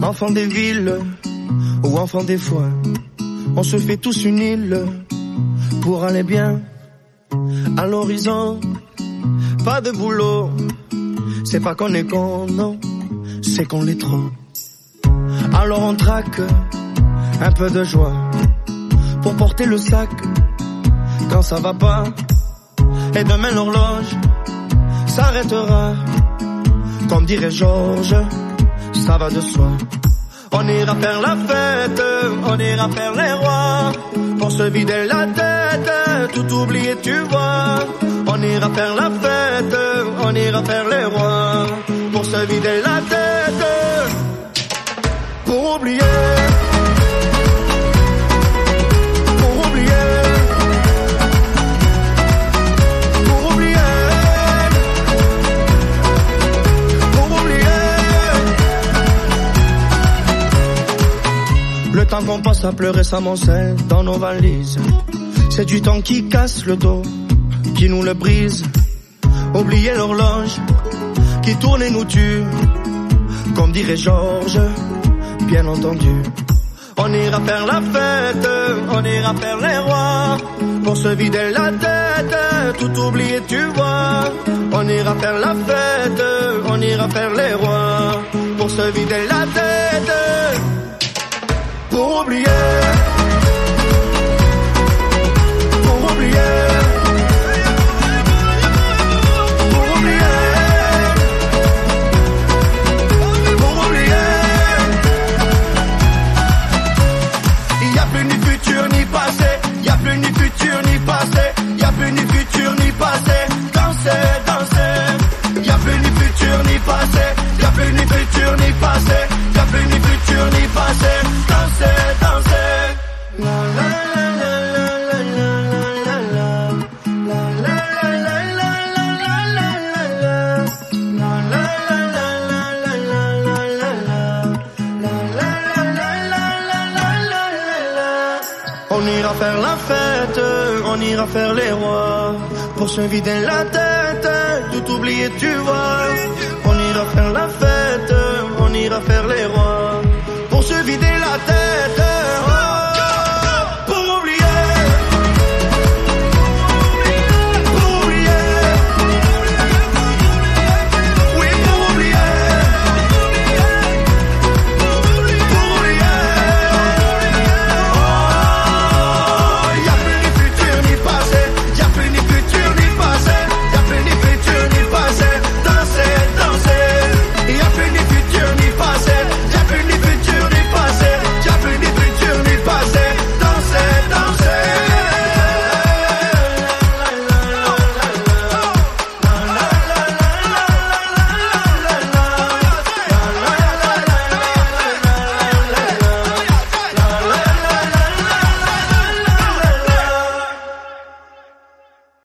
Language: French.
Enfants des villes ou enfants des foins, on se fait tous une île pour aller bien à l'horizon. Pas de boulot, c'est pas qu'on est con, non, c'est qu'on l'est trop. Alors on traque un peu de joie pour porter le sac quand ça va pas. Et demain l'horloge s'arrêtera, comme dirait Georges, ça va de soi. On ira faire la fête, on ira faire les rois, pour se vider la tête, tout oublier tu vois. On ira faire la fête, on ira faire les rois, pour se vider la tête, pour oublier. Le temps qu'on passe à pleurer s'amoncelle dans nos valises. C'est du temps qui casse le dos, qui nous le brise. Oublier l'horloge qui tourne et nous tue, comme dirait Georges, bien entendu. On ira faire la fête, on ira faire les rois, pour se vider la tête, tout oublier tu vois. On ira faire la fête, on ira faire les rois, pour se vider la tête, pour oublier, pour oublier, pour oublier, pour oublier. Il y a plus ni futur ni passé, il y a plus ni futur ni passé, il y a plus ni futur ni passé. Danser, danser. Il y a plus ni futur ni passé, il y a plus ni futur ni passé, il y a plus ni futur ni passé. Danser, danser. La la la la la la la la la la. On ira faire la fête, on ira faire les rois, pour se vider la tête, tout oublier tu vois. On ira faire la fête, on ira faire les rois, pour se vider la tête.